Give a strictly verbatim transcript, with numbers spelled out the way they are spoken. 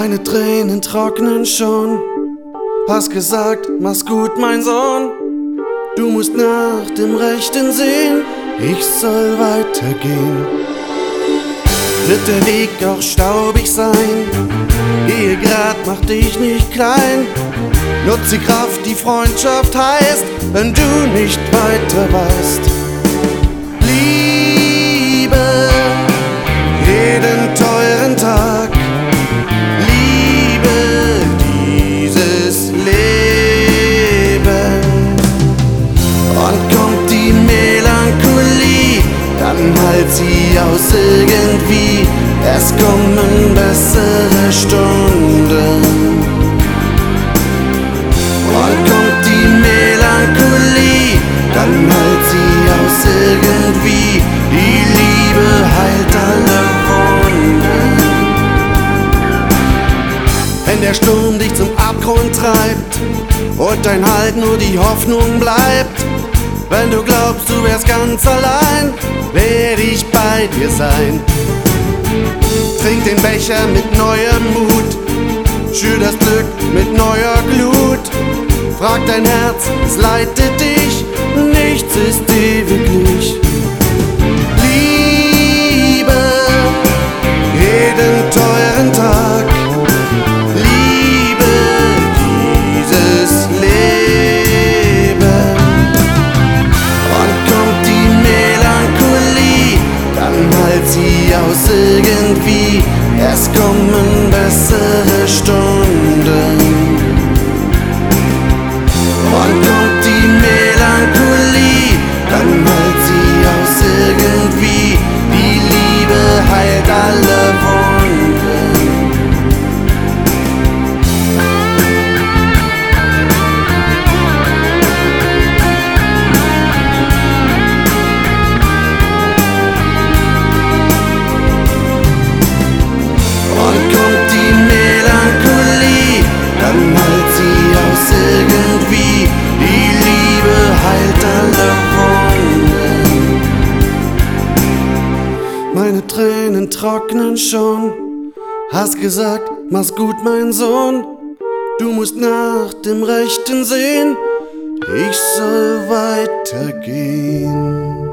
Meine Tränen trocknen schon. Hast gesagt, mach's gut, mein Sohn. Du musst nach dem Rechten sehen, ich soll weitergehen. Wird der Weg auch staubig sein, Ehe grad macht dich nicht klein. Nutz die Kraft, die Freundschaft heißt, wenn du nicht weiter weißt. Liebe jeden teuren Tag, liebe dieses Leben. Und kommt die Melancholie, dann halt sie aus irgendwie. Es kommen bessere Stunden. Und kommt die Melancholie, dann halt sie aus irgendwie. Die Liebe heilt alle Wunden. Wenn der Sturm dich zum Abgrund treibt und dein Halt nur die Hoffnung bleibt, wenn du glaubst, du wärst ganz allein, werd ich bei dir sein. Trink den Becher mit neuem Mut, schür das Glück mit neuer Glut. Frag dein Herz, es leitet dich, nichts ist ewiglich. Liebe jeden teuren Tag, liebe dieses Leben. Und kommt die Melancholie, dann halt sie aus irgendwie. Es kommen bessere Stunden. Und kommt die Melancholie, dann halt sie aus irgendwie. Die Liebe heilt alle Wunden. Und kommt die Melancholie, dann halt sie aus irgendwie. Die Liebe heilt alle Wunden. Meine Tränen trocknen schon. Hast gesagt, mach's gut, mein Sohn. Du musst nach dem Rechten sehen, ich soll weitergehen.